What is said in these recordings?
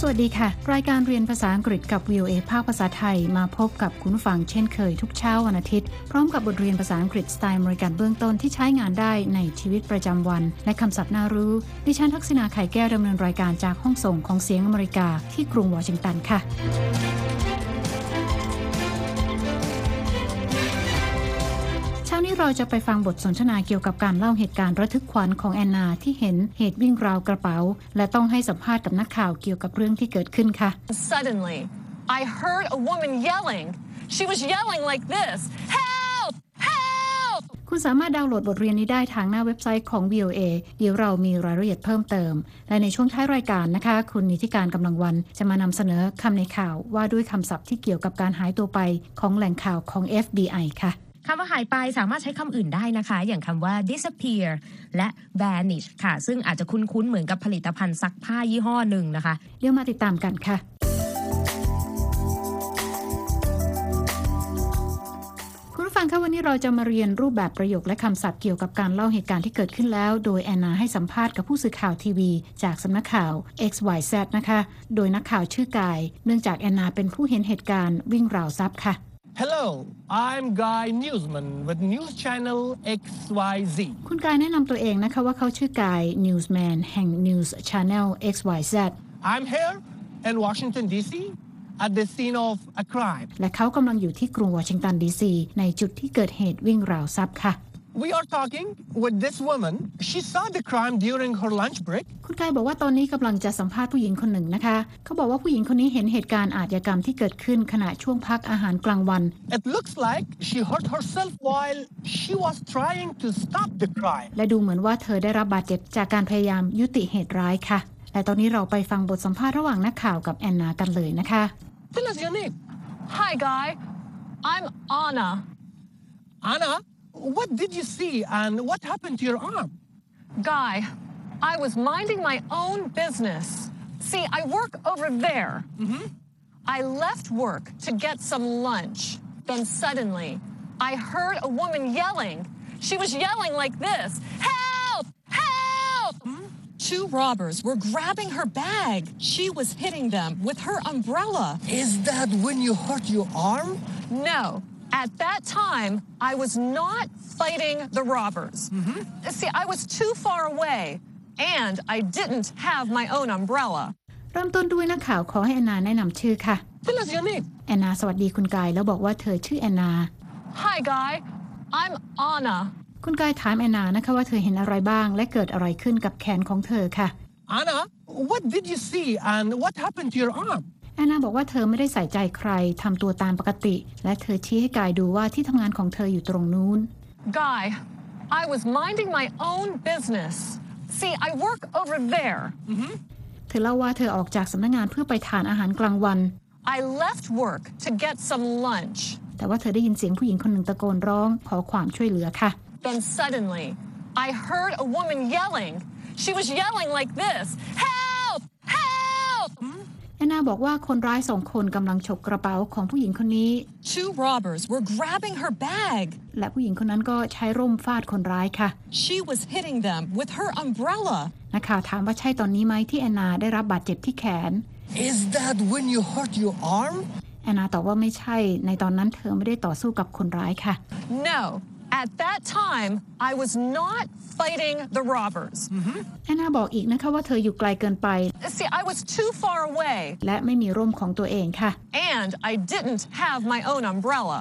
สวัสดีค่ะรายการเรียนภาษาอังกฤษกับ VOA ภาคภาษาไทยมาพบกับคุณผู้ฟังเช่นเคยทุกเช้าวันอาทิตย์พร้อมกับบทเรียนภาษาอังกฤษสไตล์อเมริกันเบื้องต้นที่ใช้งานได้ในชีวิตประจำวันและคำศัพท์น่ารู้ดิฉันทักษณาไข่แก้วดำเนินรายการจากห้องส่งของเสียงอเมริกาที่กรุงวอชิงตันค่ะเช้านี้เราจะไปฟังบทสนทนาเกี่ยวกับการเล่าเหตุการณ์ระทึกขวัญของแอนนาที่เห็นเหตุวิ่งราวกระเป๋าและต้องให้สัมภาษณ์กับนักข่าวเกี่ยวกับเรื่องที่เกิดขึ้นค่ะ Suddenly, I heard a woman yelling. She was yelling like this. Help! Help! คุณสามารถดาวน์โหลดบทเรียนนี้ได้ทางหน้าเว็บไซต์ของ VOA เดี๋ยวเรามีรายละเอียดเพิ่มเติมและในช่วงท้ายรายการนะคะคุณนิติการกำลังวันจะมานำเสนอคำในข่าวว่าด้วยคำศัพท์ที่เกี่ยวกับการหายตัวไปของแหล่งข่าวของ FBI ค่ะคำว่าหายไปสามารถใช้คำอื่นได้นะคะอย่างคำว่า disappear และ vanish ค่ะซึ่งอาจจะคุ้นๆเหมือนกับผลิตภัณฑ์ซักผ้ายี่ห้อหนึ่งนะคะเดี๋ยวมาติดตามกันค่ะคุณผู้ฟังคะวันนี้เราจะมาเรียนรูปแบบประโยคและคำศัพท์เกี่ยวกับการเล่าเหตุการณ์ที่เกิดขึ้นแล้วโดยแอนนาให้สัมภาษณ์กับผู้สื่อข่าวทีวีจากสำนักข่าว XYZ นะคะโดยนักข่าวชื่อกายเนื่องจากแอนนาเป็นผู้เห็นเหตุการณ์วิ่งราวทรัพย์ค่ะ Hello, I'm Guy Newsman with News Channel XYZ. คุณกายแนะนำตัวเองนะคะว่าเขาชื่อกาย Newsman แห่ง News Channel XYZ. I'm here in Washington, D.C. at the scene of a crime. และเขากำลังอยู่ที่กรุงวอชิงตันดีซีในจุดที่เกิดเหตุวิ่งราวทรัพย์ค่ะ We are talking with this woman. She saw the crime during her lunch break. คุณกายบอกว่าตอนนี้กำลังจะสัมภาษณ์ผู้หญิงคนหนึ่งนะคะเขาบอกว่าผู้หญิงคนนี้เห็นเหตุการณ์อาชญากรรมที่เกิดขึ้นขณะช่วงพักอาหารกลางวัน It looks like she hurt herself while she was trying to stop the crime. และดูเหมือนว่าเธอได้รับบาดเจ็บจากการพยายามยุติเหตุร้ายค่ะและตอนนี้เราไปฟังบทสัมภาษณ์ระหว่างนักข่าวกับแอนนากันเลยนะคะ Tell us your name. Hi, Guy. I'm Anna. Anna?What did you see and what happened to your arm? Guy, I was minding my own business. See, I work over there. I left work to get some lunch. Then suddenly, I heard a woman yelling. She was yelling like this. Help! Help! Two robbers were grabbing her bag. She was hitting them with her umbrella. Is that when you hurt your arm? No.At that time, I was not fighting the robbers. See, I was too far away, and I didn't have my own umbrella. เริ่มต้นด้วยนักข่าวขอให้แอนนาแนะนำชื่อค่ะ Tell us your name. แอนนาสวัสดีคุณกายแล้วบอกว่าเธอชื่อแอนนา Hi, Guy. I'm Anna. คุณกายถามแอนนานะคะว่าเธอเห็นอะไรบ้างและเกิดอะไรขึ้นกับแขนของเธอค่ะ Anna, what did you see and what happened to your arm? แอนนาบอกว่าเธอไม่ได้ใส่ใจใครทำตัวตามปกติและเธอชี้ให้กายดูว่าที่ทำงานของเธออยู่ตรงนู้น Guy, I was minding my own business. See, I work over there. เธอเล่าว่าเธอออกจากสำนักงานเพื่อไปทานอาหารกลางวัน I left work to get some lunch. แต่ว่าเธอได้ยินเสียงผู้หญิงคนหนึ่งตะโกนร้องขอความช่วยเหลือค่ะ Then suddenly, I heard a woman yelling. She was yelling like this. Help! Help! แอนนาบอกว่าคนร้ายสองคนกำลังฉกกระเป๋าของผู้หญิงคนนี้ Two robbers were grabbing her bag. และผู้หญิงคนนั้นก็ใช้ร่มฟาดคนร้ายค่ะ She was hitting them with her umbrella. นักข่าวถามว่าใช่ตอนนี้ไหมที่แอนนาได้รับบาดเจ็บที่แขน Is that when you hurt your arm? แอนนาตอบว่าไม่ใช่ในตอนนั้นเธอไม่ได้ต่อสู้กับคนร้ายค่ะ No.At that time, I was not fighting the robbers. แอนนาบอกอีกนะคะว่าเธออยู่ไกลเกินไป See, I was too far away. และไม่มีร่มของตัวเองค่ะ And I didn't have my own umbrella.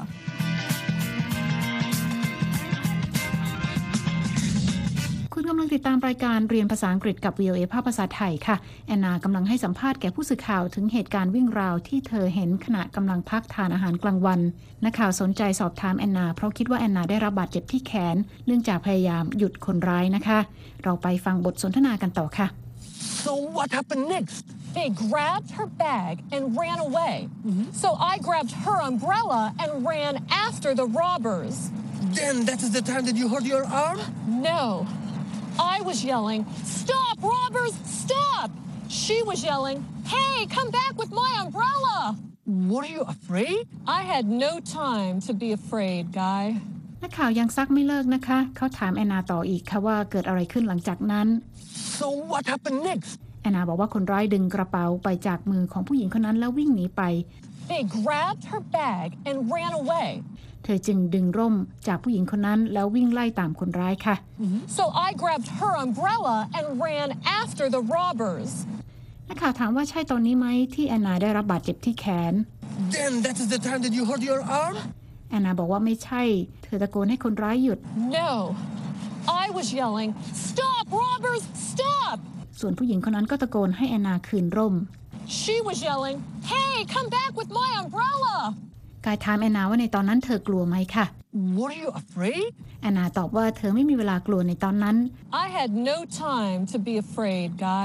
คุณกำลังติดตามรายการเรียนภาษาอังกฤษกับ VOA ภาคภาษาไทยค่ะแอนนากำลังให้สัมภาษณ์แก่ผู้สื่อข่าวถึงเหตุการณ์วิ่งราวที่เธอเห็นขณะกำลังพักทานอาหารกลางวันนักข่าวสนใจสอบถามแอนนาเพราะคิดว่าแอนนาได้รับบาดเจ็บที่แขนเนื่องจากพยายามหยุดคนร้ายนะคะเราไปฟังบทสนทนากันต่อค่ะ So what happened next? They grabbed her bag and ran away. So I grabbed her umbrella and ran after the robbers. Then that is the time that you hurt your arm? No.I was yelling, "Stop, robbers! Stop!" She was yelling, "Hey, come back with my umbrella!" Were you afraid? I had no time to be afraid, Guy. นักข่าวยังซักไม่เลิกนะคะเขาถามแอนนาต่ออีกค่ะว่าเกิดอะไรขึ้นหลังจากนั้น So what happened next? แอนนาบอกว่าคนร้ายดึงกระเป๋าไปจากมือของผู้หญิงคนนั้นแล้ววิ่งหนีไป They grabbed her bag and ran away. เธอจึงดึงร่มจากผู้หญิงคนนั้นแล้ววิ่งไล่ตามคนร้ายค่ะ So I grabbed her umbrella and ran after the robbers. นักข่าวถามว่าใช่ตอนนี้ไหมที่แอนนาได้รับบาดเจ็บที่แขน Then that is the time that you hurt your arm? แอนนาบอกว่าไม่ใช่เธอตะโกนให้คนร้ายหยุด No. I was yelling, "Stop, robbers, stop!" ส่วนผู้หญิงคนนั้นก็ตะโกนให้แอนนาคืนร่ม She was yelling, "Hey, come back with my umbrella!" กายถามแอนนาว่าในตอนนั้นเธอกลัวไหมค่ะ Were you afraid? แอนนาตอบว่าเธอไม่มีเวลากลัวในตอนนั้น I had no time to be afraid, Guy.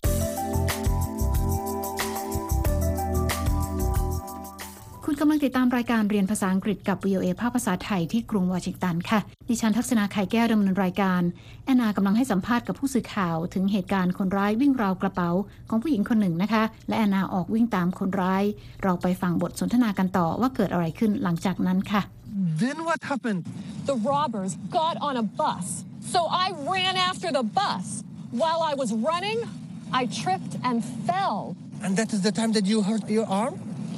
คุณกำลังติดตามรายการเรียนภาษาอังกฤษกับ VOA ภาคภาษาไทยที่กรุงวอชิงตันค่ะดิฉันทักษณาไข่แก้วดำเนินรายการแอนนากำลังให้สัมภาษณ์กับผู้สื่อข่าวถึงเหตุการณ์คนร้ายวิ่งราวกระเป๋าของผู้หญิงคนหนึ่งนะคะและแอนนาออกวิ่งตามคนร้ายเราไปฟังบทสนทนากันต่อว่าเกิดอะไรขึ้นหลังจากนั้นค่ะ Then what happened? The robbers got on a bus, so I ran after the bus. While I was running, I tripped and fell. And that is the time that you hurt your arm?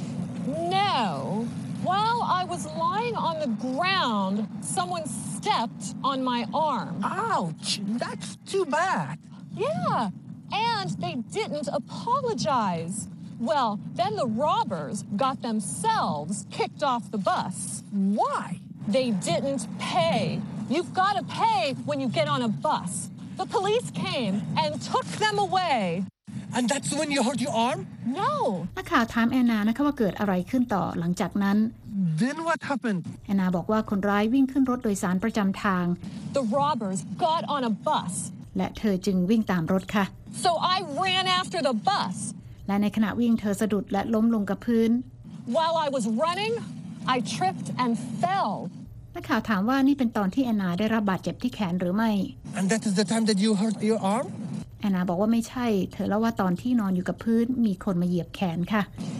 No. While I was lying on the ground, someone stepped on my arm. Ouch! That's too bad. Yeah, and they didn't apologize. Well, then the robbers got themselves kicked off the bus. Why? They didn't pay. You've got to pay when you get on a bus. The police came and took them away. And that's when you hurt your arm? No. นักข่าวถามแอนนานะคะว่าเกิดอะไรขึ้นต่อหลังจากนั้น Then what happened? แอนนาบอกว่าคนร้ายวิ่งขึ้นรถโดยสารประจำทาง The robbers got on a bus. และเธอจึงวิ่งตามรถค่ะ So I ran after the bus. และในขณะวิ่งเธอสะดุดและล้มลงกับพื้น While I was running, I tripped and fell. นักข่าวถามว่านี่เป็นตอนที่แอนนาได้รับบาดเจ็บที่แขนหรือไม่ And that is the time that you hurt your arm? แอนนาบอกว่าไม่ใช่เธอเล่าว่าตอนที่นอนอยู่กับพื้นมีคนมาเหยียบแขนค่ะ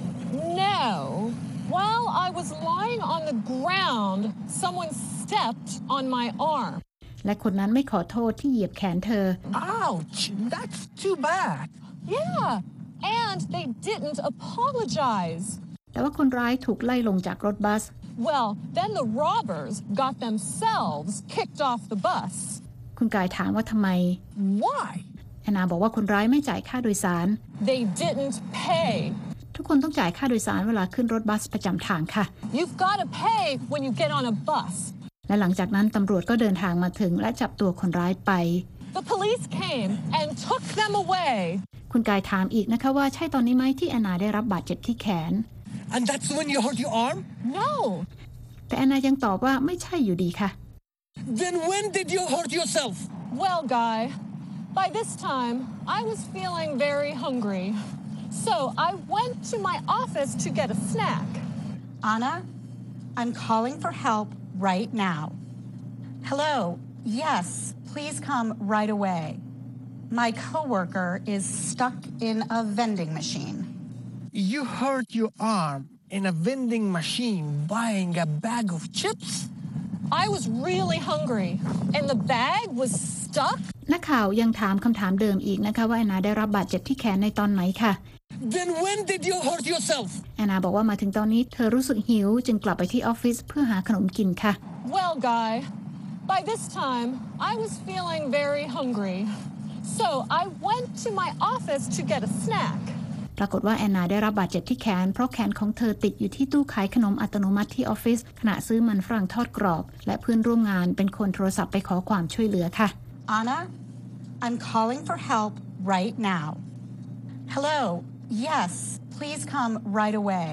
No. While I was lying on the ground, someone stepped on my arm. และคนนั้นไม่ขอโทษที่เหยียบแขนเธอ Ouch! That's too bad. Yeah, and they didn't apologize. แต่ว่าคนร้ายถูกไล่ลงจากรถบัส Well, then the robbers got themselves kicked off the bus. คุณกายถามว่าทำไม Why? แอนนาบอกว่าคนร้ายไม่จ่ายค่าโดยสาร They didn't pay. ทุกคนต้องจ่ายค่าโดยสารเวลาขึ้นรถบัสประจำทางค่ะ You've got to pay when you get on a bus. และหลังจากนั้นตำรวจก็เดินทางมาถึงและจับตัวคนร้ายไป The police came and took them away. คุณกายถามอีกนะคะว่าใช่ตอนนี้ไหมที่แอนนาได้รับบาดเจ็บที่แขน And that's when you hurt your arm? No. แต่แอนนายังตอบว่าไม่ใช่อยู่ดีค่ะ Then when did you hurt yourself? Well, Guy, by this time, I was feeling very hungry. So I went to my office to get a snack. Anna, I'm calling for help right now. Hello. Yes, please come right away. My coworker is stuck in a vending machine. You hurt your arm in a vending machine buying a bag of chips? I was really hungry, and the bag was stuck. นักข่าวยังถามคำถามเดิมอีกนะคะว่าแอนนาได้รับบาดเจ็บที่แขนในตอนไหนค่ะ Then when did you hurt yourself? แอนนาบอกว่ามาถึงตอนนี้เธอรู้สึกหิวจึงกลับไปที่ออฟฟิศเพื่อหาขนมกินค่ะ Well, Guy, by this time, I was feeling very hungry. So I went to my office to get a snack. ปรากฏว่าแอนนาได้รับบาดเจ็บที่แขนเพราะแขนของเธอติดอยู่ที่ตู้ขายขนมอัตโนมัติที่ออฟฟิศขณะซื้อมันฝรั่งทอดกรอบและเพื่อนร่วมงานเป็นคนโทรศัพท์ไปขอความช่วยเหลือค่ะ Anna, I'm calling for help right now. Hello. Yes, please come right away.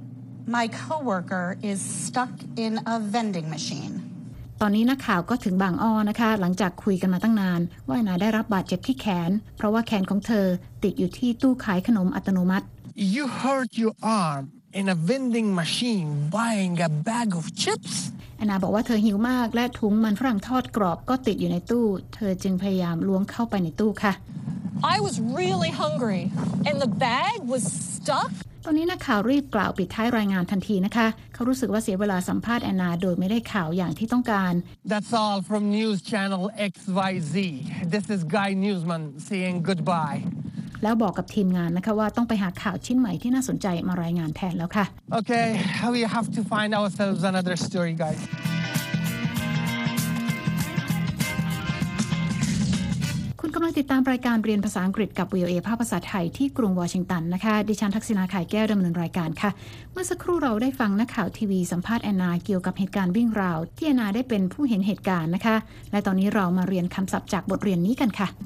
My coworker is stuck in a vending machine. ตอนนี้นักข่าวก็ถึงบางอ้อนะคะหลังจากคุยกันมาตั้งนานว่าแอนนาได้รับบาดเจ็บที่แขนเพราะว่าแขนของเธอติดอยู่ที่ตู้ขายขนมอัตโนมัติ You hurt your arm in a vending machine buying a bag of chips? แอนนาบอกว่าเธอหิวมากและถุงมันฝรั่งทอดกรอบก็ติดอยู่ในตู้เธอจึงพยายามล้วงเข้าไปในตู้ค่ะ I was really hungry, and the bag was stuck. ตอนนี้นักข่าวรีบกล่าวปิดท้ายรายงานทันทีนะคะเขารู้สึกว่าเสียเวลาสัมภาษณ์แอนนาโดยไม่ได้ข่าวอย่างที่ต้องการ That's all from News Channel XYZ. This is Guy Newsman saying goodbye. แล้วบอกกับทีมงานนะคะว่าต้องไปหาข่าวชิ้นใหม่ที่น่าสนใจมารายงานแทนแล้วค่ะ Okay, we have to find ourselves another story, guys. คุณกำลังติดตามรายการเรียนภาษาอังกฤษกับ VOA ภาคภาษาไทยที่กรุงวอชิงตันนะคะดิฉันทักษิณา ข่ายแก้วดำเนินรายการค่ะเมื่อสักครู่เราได้ฟังนักข่าวทีวีสัมภาษณ์แอนนาเกี่ยวกับเหตุการณ์วิ่งราวที่แอนนาได้เป็นผู้เห็นเหตุการณ์นะคะและตอนนี้เรามาเรียนคำศัพท์จากบทเรียนนี้กันค่ะ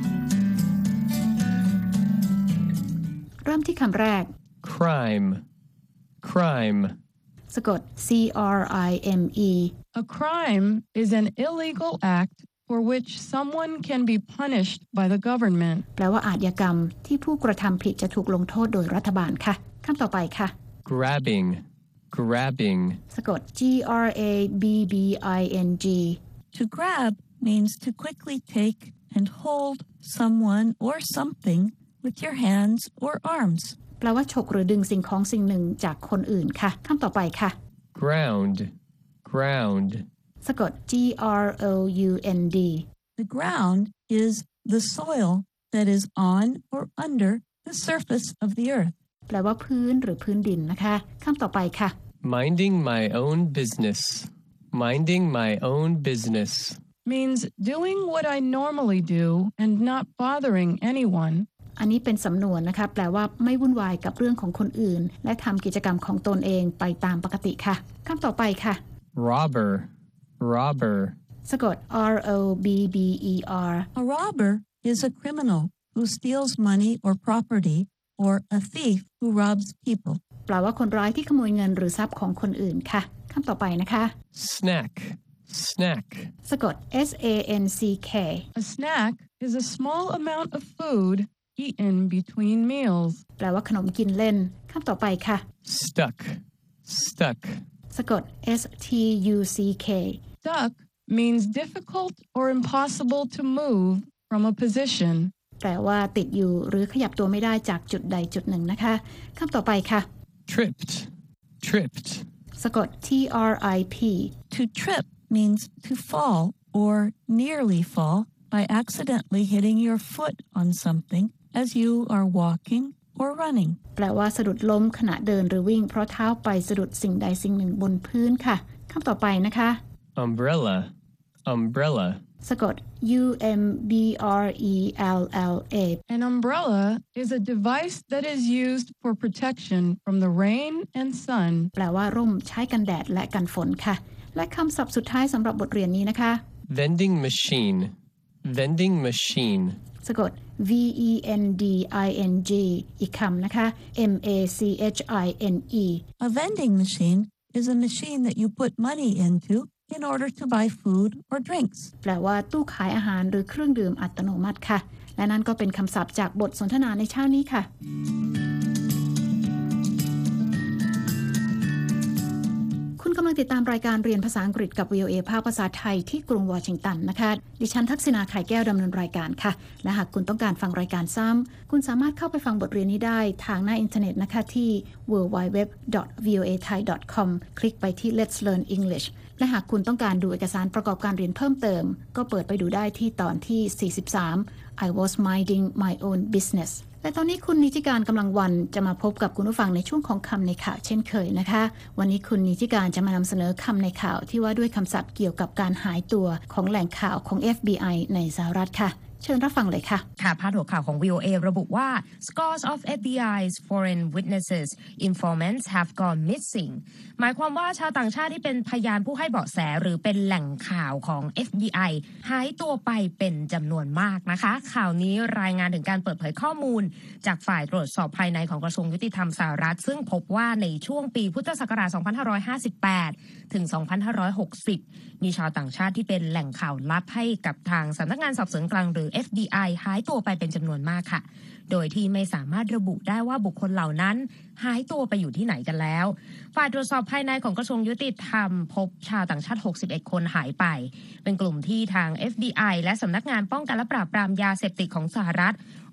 เริ่มที่คำแรก Crime. Crime. สะกด CRIME A crime is an illegal act for which someone can be punished by the government. แปลว่าอาชญากรรมที่ผู้กระทำผิดจะถูกลงโทษโดยรัฐบาลค่ะคำต่อไปค่ะ Grabbing. Grabbing. สะกด GRABBING To grab means to quickly take and hold someone or something with your hands or arms. แปลว่าฉกหรือดึงสิ่งของสิ่งหนึ่งจากคนอื่นค่ะคำต่อไปค่ะ Ground. Ground. สะกด GROUND The ground is the soil that is on or under the surface of the earth. แปลว่าพื้นหรือพื้นดินนะคะคำต่อไปค่ะ Minding my own business. Minding my own business. Means doing what I normally do and not bothering anyone. อันนี้เป็นสำนวนนะคะแปลว่าไม่วุ่นวายกับเรื่องของคนอื่นและทำกิจกรรมของตนเองไปตามปกติค่ะคำต่อไปค่ะ Robber. Robber. สะกด ROBBER A robber is a criminal who steals money or property or a thief who robs people. แปลว่าคนร้ายที่ขโมยเงินหรือทรัพย์ของคนอื่นค่ะคำต่อไปนะคะ Snack. Snack. สะกด SANCK A snack is a small amount of food eaten between meals. แปลว่าขนมกินเล่นคำต่อไปค่ะ Stuck. Stuck. สะกด STUCK Stuck means difficult or impossible to move from a position. แปลว่าติดอยู่หรือขยับตัวไม่ได้จากจุดใดจุดหนึ่งนะคะคำต่อไปค่ะ Tripped. Tripped. สะกด TRIP To trip means to fall or nearly fall by accidentally hitting your foot on something as you are walking or running. แปลว่าสะดุดล้มขณะเดินหรือวิ่งเพราะเท้าไปสะดุดสิ่งใดสิ่งหนึ่งบนพื้นค่ะคำต่อไปนะคะ Umbrella. Umbrella. สะกด UMBRELLA An umbrella is a device that is used for protection from the rain and sun. แปลว่าร่มใช้กันแดดและกันฝนค่ะและคำศัพท์สุดท้ายสำหรับบทเรียนนี้นะคะ Vending machine. Vending machine. สะกด VENDING อีกคำนะคะ MACHINE A vending machine is a machine that you put money into in order to buy food or drinks. แปลว่าตู้ขายอาหารหรือเครื่องดื่มอัตโนมัติค่ะและนั่นก็เป็นคำศัพท์จากบทสนทนาในเช้านี้ค่ะคุณกำลังติดตามรายการเรียนภาษาอังกฤษกับ VOA ภาคภาษาไทยที่กรุงวอชิงตันนะคะดิฉันทักษิณา ข่ายแก้วดำเนินรายการค่ะและหากคุณต้องการฟังรายการซ้ำคุณสามารถเข้าไปฟังบทเรียนนี้ได้ทางหน้าอินเทอร์เน็ตนะคะที่ www.voathai.com คลิกไปที่ Let's Learn English และหากคุณต้องการดูเอกสารประกอบการเรียนเพิ่มเติมก็เปิดไปดูได้ที่ตอนที่43 I was minding my own business และตอนนี้คุณนิติการกำลังวันจะมาพบกับคุณผู้ฟังในช่วงของคำในข่าวเช่นเคยนะคะวันนี้คุณนิติการจะมานำเสนอคำในข่าวที่ว่าด้วยคำศัพท์เกี่ยวกับการหายตัวของแหล่งข่าวของ FBI ในสหรัฐค่ะเชิญรับฟังเลยค่ะค่ะพาดหัวข่าวของ VOA ระบุว่า Scores of FBI's foreign witnesses informants have gone missing หมายความว่าชาวต่างชาติที่เป็นพยานผู้ให้เบาะแสหรือเป็นแหล่งข่าวของ FBI หายตัวไปเป็นจำนวนมากนะคะข่าวนี้รายงานถึงการเปิดเผยข้อมูลจากฝ่ายตรวจสอบภายในของกระทรวงยุติธรรมสหรัฐซึ่งพบว่าในช่วงปีพุทธศักราช 2558 ถึง 2560 มีชาวต่างชาติที่เป็นแหล่งข่าวลับให้กับทางสำนักงานสอบสวนกลางหรือ FBI หายตัวไปเป็นจำนวนมากค่ะโดยที่ไม่สามารถระบุได้ว่าบุคคลเหล่านั้นหายตัวไปอยู่ที่ไหนกันแล้วฝ่ายตรวจสอบภายในของกระทรวงยุติธรรมพบชาวต่างชาติ61คนหายไปเป็นกลุ่มที่ทาง FBI และสำนักงานป้องกันและปราบปรามยาเสพติดของสหรัฐ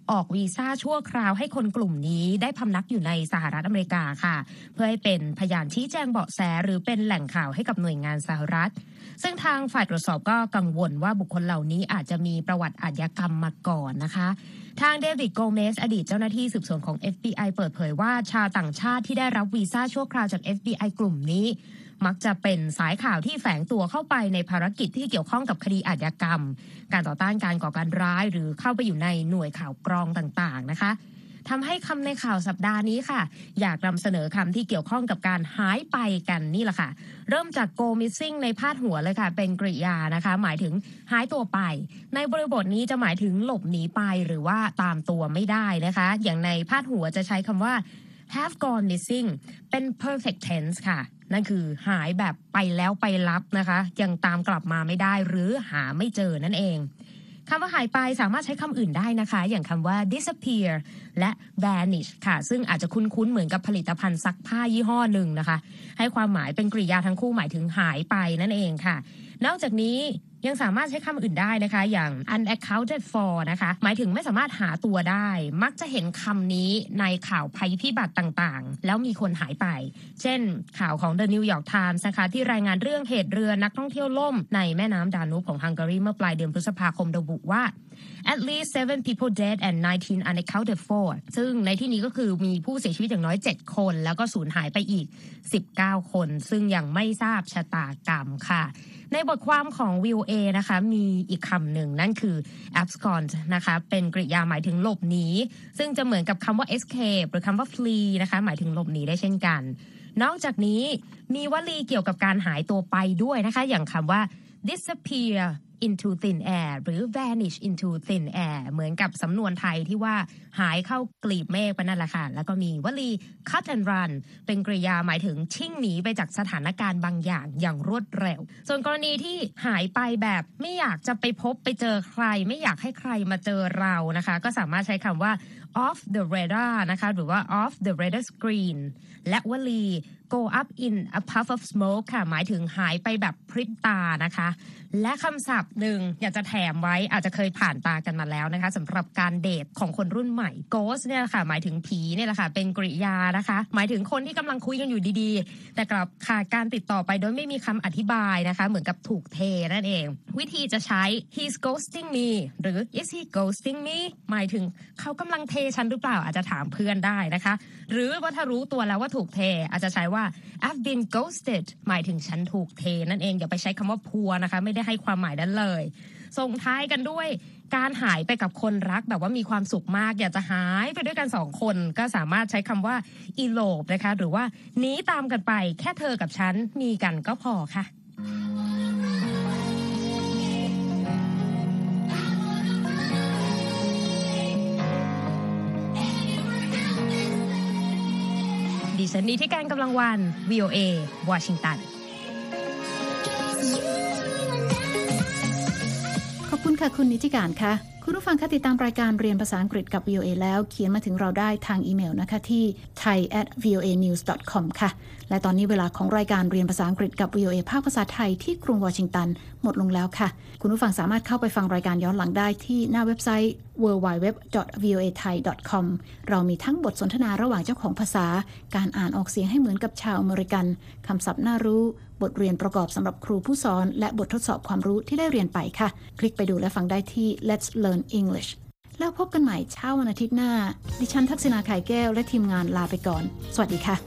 ออกวีซ่าชั่วคราวให้คนกลุ่มนี้ได้พำนักอยู่ในสหรัฐอเมริกาค่ะเพื่อให้เป็นพยานชี้แจงเบาะแสหรือเป็นแหล่งข่าวให้กับหน่วยงานสหรัฐซึ่งทางฝ่ายตรวจสอบก็กังวลว่าบุคคลเหล่านี้อาจจะมีประวัติอาชญากรรมมาก่อนนะคะทางเดวิดโกเมสอดีตเจ้าหน้าที่สืบสวนของ FBI เปิดเผยว่าชาวต่างชาติที่ได้รับวีซ่าชั่วคราวจาก FBI กลุ่มนี้มักจะเป็นสายข่าวที่แฝงตัวเข้าไปในภารกิจที่เกี่ยวข้องกับคดีอาชญากรรมการต่อต้านการก่อการร้ายหรือเข้าไปอยู่ในหน่วยข่าวกรองต่างๆนะคะทำให้คำในข่าวสัปดาห์นี้ค่ะอยากนำเสนอคำที่เกี่ยวข้องกับการหายไปกันนี่แหละค่ะเริ่มจาก go missing ในพาดหัวเลยค่ะเป็นกริยานะคะหมายถึงหายตัวไปในบริบทนี้จะหมายถึงหลบหนีไปหรือว่าตามตัวไม่ได้นะคะอย่างในพาดหัวจะใช้คำว่า have gone missing เป็น perfect tense ค่ะนั่นคือหายแบบไปแล้วไปลับนะคะยังตามกลับมาไม่ได้หรือหาไม่เจอนั่นเองคำว่าหายไปสามารถใช้คำอื่นได้นะคะอย่างคำว่า disappear และ vanish ค่ะซึ่งอาจจะคุ้นๆเหมือนกับผลิตภัณฑ์ซักผ้ายี่ห้อหนึ่งนะคะให้ความหมายเป็นกริยาทั้งคู่หมายถึงหายไปนั่นเองค่ะนอกจากนี้ยังสามารถใช้คำอื่นได้นะคะอย่าง unaccounted for นะคะหมายถึงไม่สามารถหาตัวได้มักจะเห็นคำนี้ในข่าวภัยพิบัติต่างๆแล้วมีคนหายไปเช่นข่าวของ The New York Times นะคะที่รายงานเรื่องเหตุเรือนักท่องเที่ยวล่มในแม่น้ำดานูบของฮังการีเมื่อปลายเดือนพฤษภาคมระบุว่า at least 7 people dead and 19 unaccounted for ซึ่งในที่นี้ก็คือมีผู้เสียชีวิตอย่างน้อย7คนแล้วก็สูญหายไปอีก19คนซึ่งยังไม่ทราบชะตากรรมค่ะในบทความของ VOA นะคะมีอีกคำหนึ่งนั่นคือ abscond นะคะเป็นกริยาหมายถึงหลบหนีซึ่งจะเหมือนกับคำว่า escape หรือคำว่า flee นะคะหมายถึงหลบหนีได้เช่นกันนอกจากนี้มีวลีเกี่ยวกับการหายตัวไปด้วยนะคะอย่างคำว่า disappear into thin air หรือ vanish into thin air เหมือนกับสำนวนไทยที่ว่าหายเข้ากลีบเมฆไปนั่นแหละค่ะแล้วก็มีวลี cut and run เป็นกริยาหมายถึงชิ่งหนีไปจากสถานการณ์บางอย่างอย่างรวดเร็วส่วนกรณีที่หายไปแบบไม่อยากจะไปพบไปเจอใครไม่อยากให้ใครมาเจอเรานะคะก็สามารถใช้คำว่า off the radar นะคะหรือว่า off the radar screen และวลี go up in a puff of smoke ค่ะหมายถึงหายไปแบบพริบตานะคะและคำศัพท์หนึ่งอยากจะแถมไว้อาจจะเคยผ่านตากันมาแล้วนะคะสำหรับการเดทของคนรุ่นใหม่ ghost เนี่ยค่ะหมายถึงผีเนี่ยแหละค่ะเป็นกริยานะคะหมายถึงคนที่กำลังคุยกันอยู่ดีๆแต่กลับขาดการติดต่อไปโดยไม่มีคำอธิบายนะคะเหมือนกับถูกเทนั่นเองวิธีจะใช้ he's ghosting me หรือ is he ghosting me หมายถึงเขากำลังเทฉันหรือเปล่าอาจจะถามเพื่อนได้นะคะหรือว่าถ้ารู้ตัวแล้วว่าถูกเทอาจจะใช้ว่า I've been ghosted หมายถึงฉันถูกเทนั่นเองอย่าไปใช้คำว่าพัวนะคะไม่ได้ให้ความหมายนั้นเลยส่งท้ายกันด้วยการหายไปกับคนรักแบบว่ามีความสุขมากอยากจะหายไปด้วยกัน2คนก็สามารถใช้คำว่า elope นะคะหรือว่าหนีตามกันไปแค่เธอกับฉันมีกันก็พอค่ะดิฉันนี้ที่การกำลังวัน VOA วอชิงตันขอบคุณค่ะคุณนิติการค่ะคุณผู้ฟังคะติดตามรายการเรียนภาษาอังกฤษกับ VOA แล้วเขียนมาถึงเราได้ทางอีเมลนะคะที่ thai@voanews.com ค่ะและตอนนี้เวลาของรายการเรียนภาษาอังกฤษกับ VOA ภาคภาษาไทยที่กรุงวอชิงตันหมดลงแล้วค่ะคุณผู้ฟังสามารถเข้าไปฟังรายการย้อนหลังได้ที่หน้าเว็บไซต์ www.voathai.com เรามีทั้งบทสนทนาระหว่างเจ้าของภาษาการอ่านออกเสียงให้เหมือนกับชาวอเมริกันคำศัพท์น่ารู้บทเรียนประกอบสำหรับครูผู้สอนและบททดสอบความรู้ที่ได้เรียนไปค่ะคลิกไปดูและฟังได้ที่ Let's Learn English แล้วพบกันใหม่เช้าวันอาทิตย์หน้าดิฉันทักษิณา ไข่แก้วและทีมงานลาไปก่อนสวัสดีค่ะ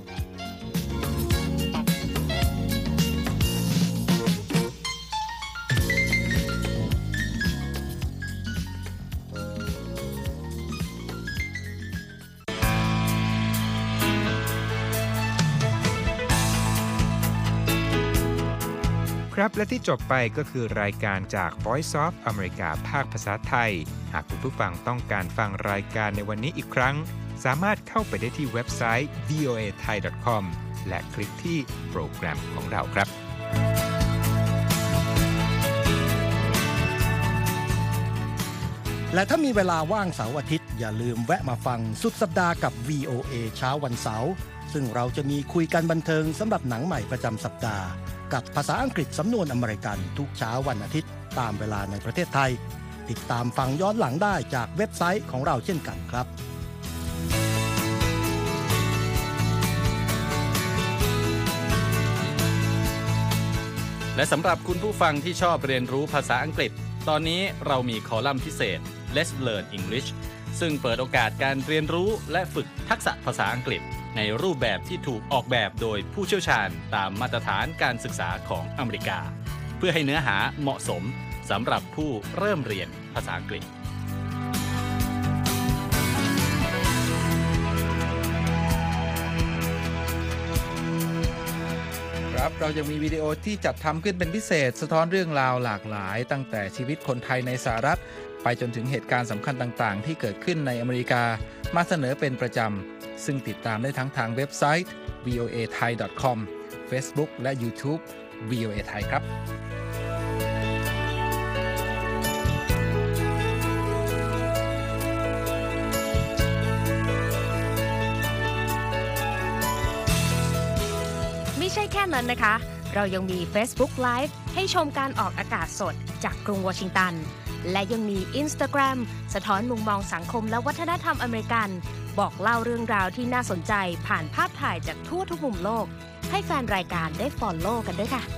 ครับและที่จบไปก็คือรายการจาก Voice of America ภาคภาษาไทยหากคุณผู้ฟังต้องการฟังรายการในวันนี้อีกครั้งสามารถเข้าไปได้ที่เว็บไซต์ voathai.com และคลิกที่โปรแกรมของเราครับและถ้ามีเวลาว่างเสาร์อาทิตย์อย่าลืมแวะมาฟังสุดสัปดาห์กับ VOA เช้าวันเสาร์ซึ่งเราจะมีคุยกันบันเทิงสำหรับหนังใหม่ประจำสัปดาห์กับภาษาอังกฤษสำนวนอเมริกันทุกเช้าวันอาทิตย์ตามเวลาในประเทศไทยติดตามฟังย้อนหลังได้จากเว็บไซต์ของเราเช่นกันครับและสำหรับคุณผู้ฟังที่ชอบเรียนรู้ภาษาอังกฤษตอนนี้เรามีคอลัมน์พิเศษ Let's Learn English ซึ่งเปิดโอกาสการเรียนรู้และฝึกทักษะภาษาอังกฤษในรูปแบบที่ถูกออกแบบโดยผู้เชี่ยวชาญตามมาตรฐานการศึกษาของอเมริกาเพื่อให้เนื้อหาเหมาะสมสำหรับผู้เริ่มเรียนภาษาอังกฤษครับเรายังมีวิดีโอที่จัดทำขึ้นเป็นพิเศษสะท้อนเรื่องราวหลากหลายตั้งแต่ชีวิตคนไทยในสหรัฐไปจนถึงเหตุการณ์สำคัญต่างๆที่เกิดขึ้นในอเมริกามาเสนอเป็นประจำซึ่งติดตามได้ทั้งทางเว็บไซต์ voathai.com Facebook และ YouTube VOA Thai ครับไม่ใช่แค่นั้นนะคะเรายังมี Facebook Live ให้ชมการออกอากาศสดจากกรุงวอชิงตันและยังมี Instagram สะท้อนมุมมองสังคมและวัฒนธรรมอเมริกันบอกเล่าเรื่องราวที่น่าสนใจผ่านภาพถ่ายจากทั่วทุกมุมโลกให้แฟนรายการได้ follow กันด้วยค่ะ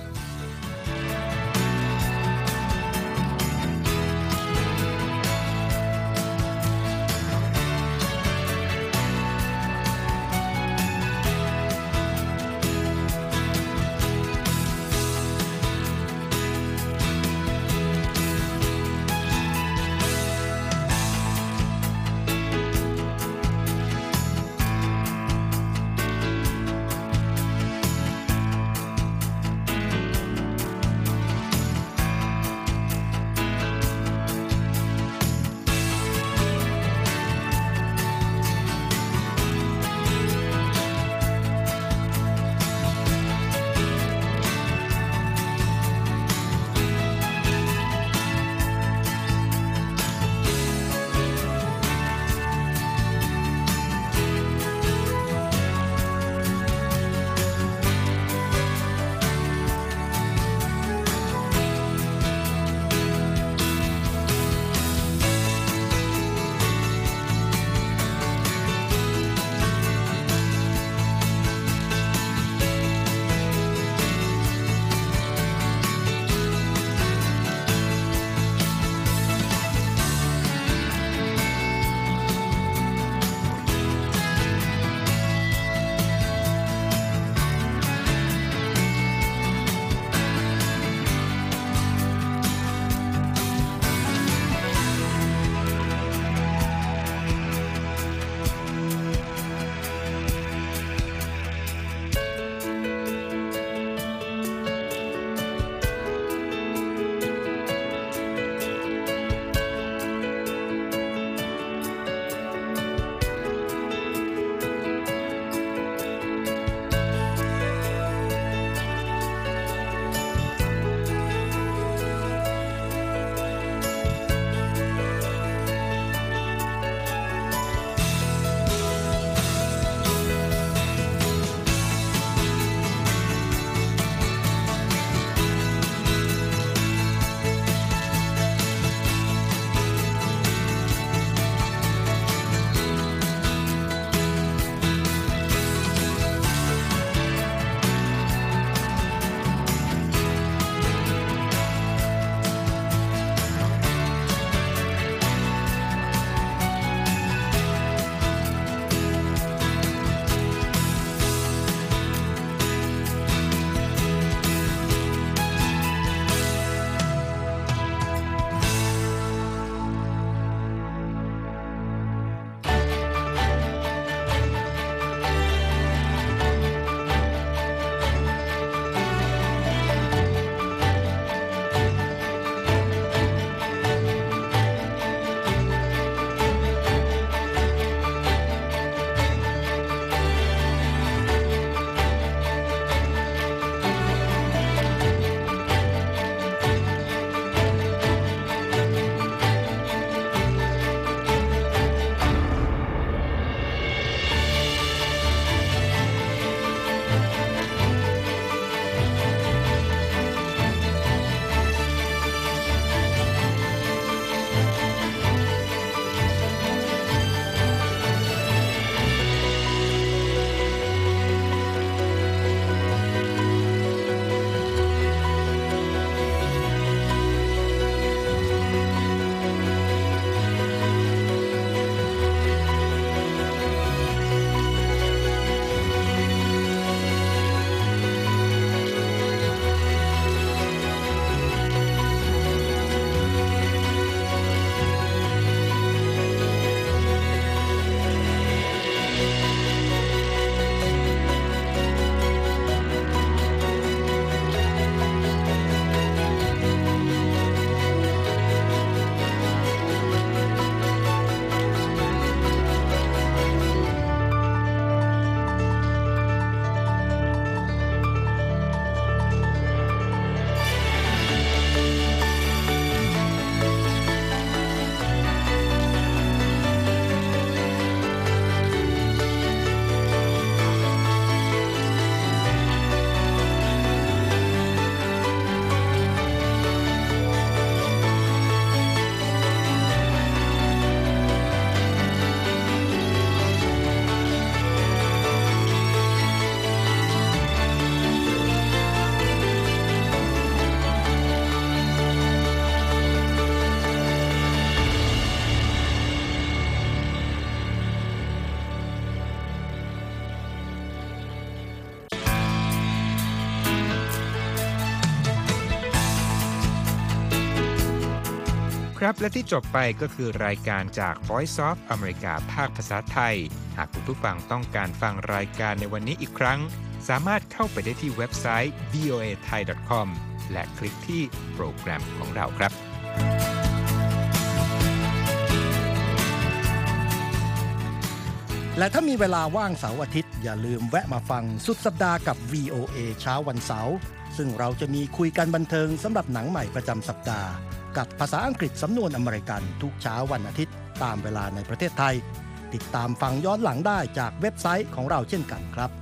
ครับและที่จบไปก็คือรายการจาก Voice of America ภาคภาษาไทยหากคุณผู้ฟังต้องการฟังรายการในวันนี้อีกครั้งสามารถเข้าไปได้ที่เว็บไซต์ voathai.com และคลิกที่โปรแกรมของเราครับและถ้ามีเวลาว่างเสาร์อาทิตย์อย่าลืมแวะมาฟังสุดสัปดาห์กับ VOA เช้าวันเสาร์ซึ่งเราจะมีคุยกันบันเทิงสำหรับหนังใหม่ประจำสัปดาห์กับภาษาอังกฤษสำนวนอเมริกันทุกเช้าวันอาทิตย์ตามเวลาในประเทศไทยติดตามฟังย้อนหลังได้จากเว็บไซต์ของเราเช่นกันครับ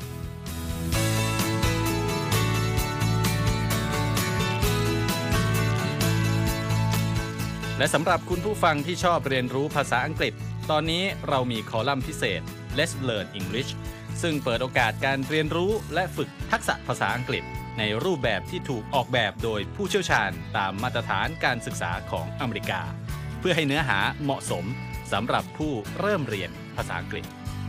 และสำหรับคุณผู้ฟังที่ชอบเรียนรู้ภาษาอังกฤษตอนนี้เรามีคอลัมน์พิเศษ Let's Learn English ซึ่งเปิดโอกาสการเรียนรู้และฝึกทักษะภาษาอังกฤษในรูปแบบที่ถูกออกแบบโดยผู้เชี่ยวชาญตามมาตรฐานการศึกษาของอเมริกาเพื่อให้เนื้อหาเหมาะสมสำหรับผู้เริ่มเรียนภาษาอังกฤษ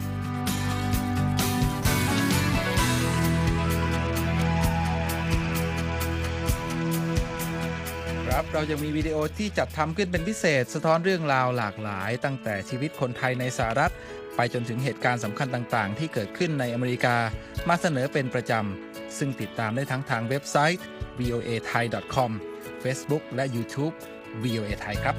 ครับเรายังมีวิดีโอที่จัดทำขึ้นเป็นพิเศษสะท้อนเรื่องราวหลากหลายตั้งแต่ชีวิตคนไทยในสหรัฐไปจนถึงเหตุการณ์สำคัญต่างๆที่เกิดขึ้นในอเมริกามาเสนอเป็นประจำซึ่งติดตามได้ทั้งทางเว็บไซต์ voathai.com Facebook และ YouTube VOA Thai ครับ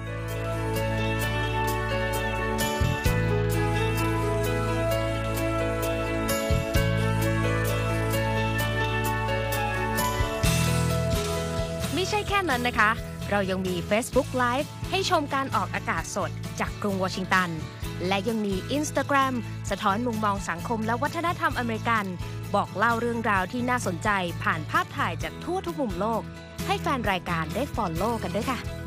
ไม่ใช่แค่นั้นนะคะเรายังมี Facebook Live ให้ชมการออกอากาศสดจากกรุงวอชิงตันและยังมี Instagram สะท้อนมุมมองสังคมและวัฒนธรรมอเมริกันบอกเล่าเรื่องราวที่น่าสนใจผ่านภาพถ่ายจากทั่วทุกมุมโลกให้แฟนรายการได้ follow กันด้วยค่ะ